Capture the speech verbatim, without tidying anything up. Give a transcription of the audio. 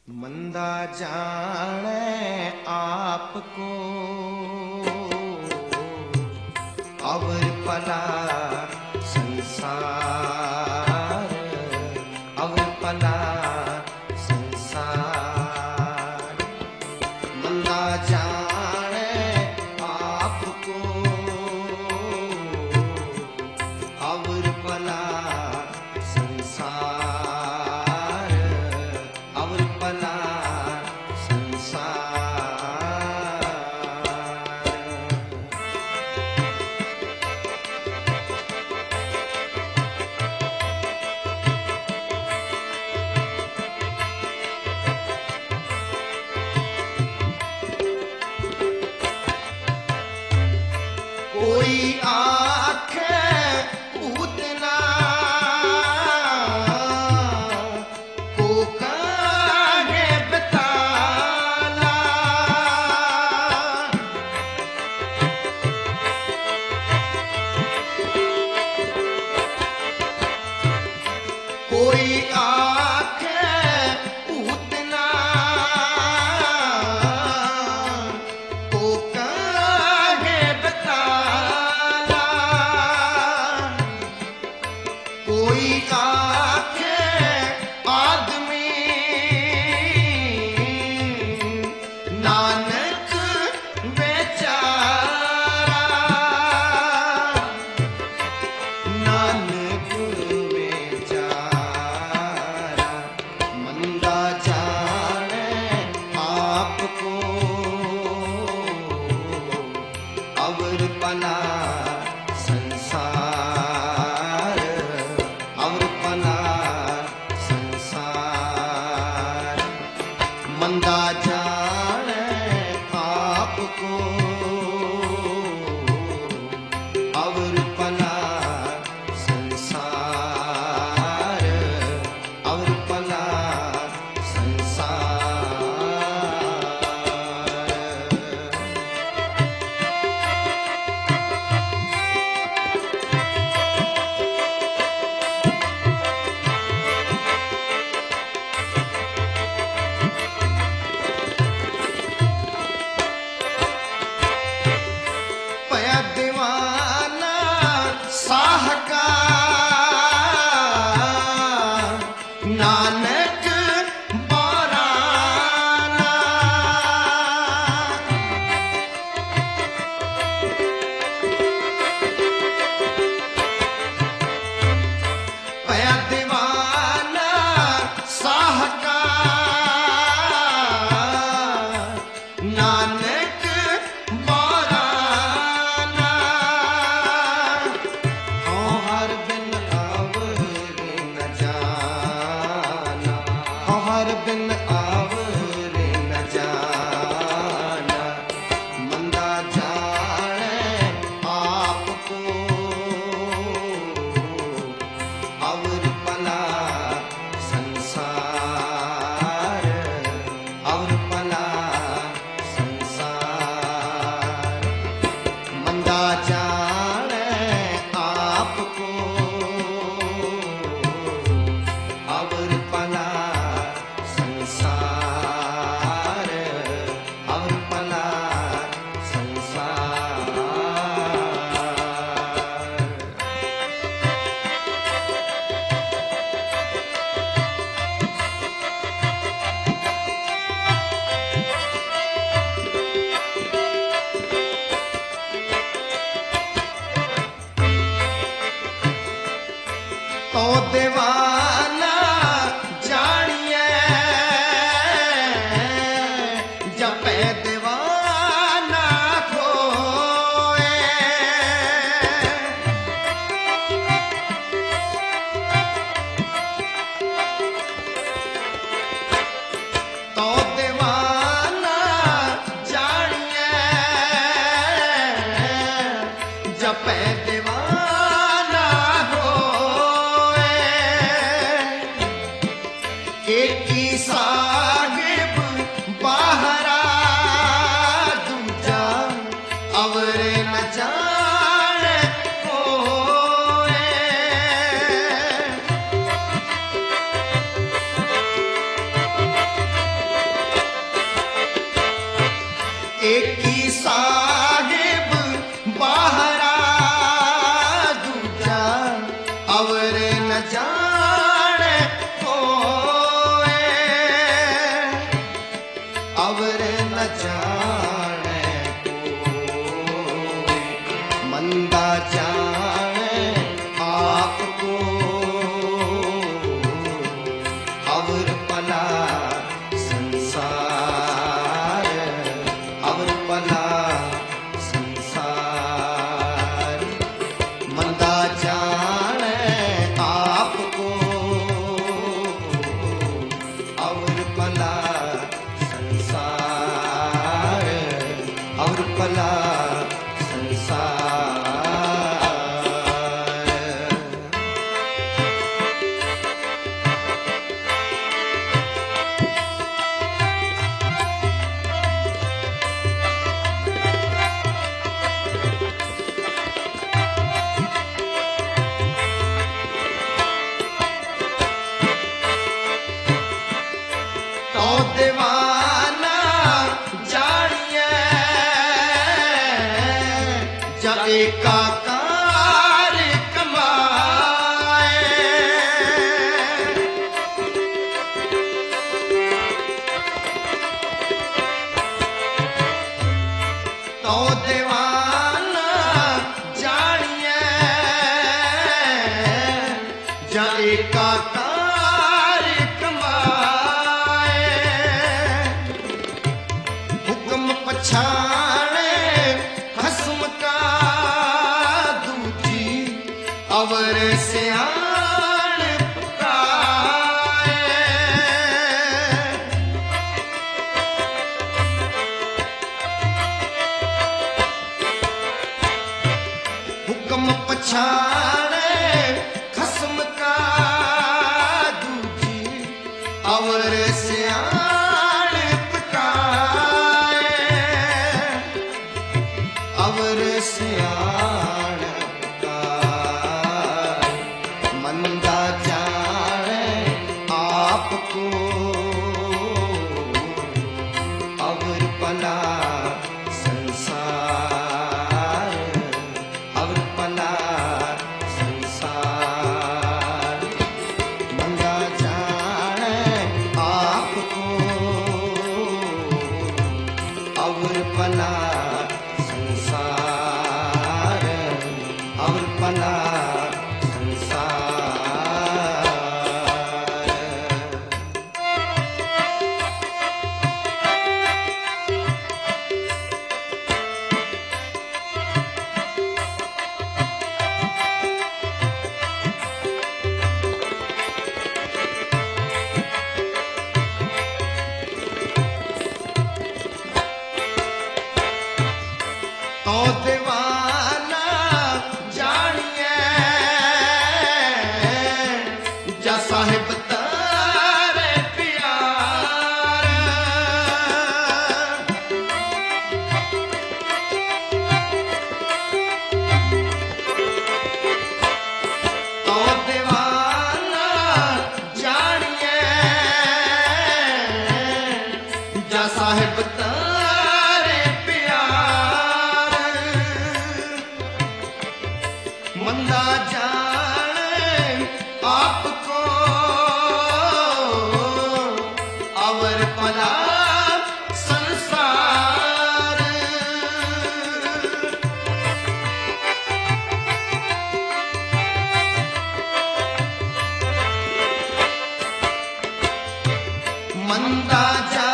मंदा जाने आपको अवर पला संसार, अवर पला संसार। मंदा जाने आपको अवर पला संसार, अवर पला संसार। कोई आखे पूतना को काहे बताला, कोई आखे पूतना को काहे बताला, कोई आखे आदमी नानक बेचारा, नानक बेचारा। मंदा जाने आपको अवर पला संसार, अवर पला संसार। मंदा जाने आपको अवर पला संसार, अवर पला संसार। पया दीवाना साहकार नानक बाराना, पया दीवाना साहकार नानक बाराना। हाँ हर बिन आवरे न जाना, हाँ हर बिन आवरे न जाना। मंदा जाने आपको अवर पला संसार, अवर पला संसार। मंदा जाने आपको अवर पला संसार। पला संसार, और पला संसार। तो दीवाना जानिए जा एकाकार कमाए, तो दीवाना जानिए जा एकाकार कमाए। हुक्म पछाणे खस्म का दूजी, अवर सियाण पुकाए। हुक्म पछाणे खस्म का दूजी, अवर सियाण पुकाए। अवर सियाण पुकाए। मंदा जाने आपको, अवर पला संसार, अवर पला संसार। मंदा जाने आपको, अवर पला संसार, अवर पला संसार। तो दीवाना जानिए जा साहिब तारे प्यार। तो दीवाना जानिए जा साहिब तारे प्यार। मंदा जाने आपको, अवर पला संसार। मंदा जाने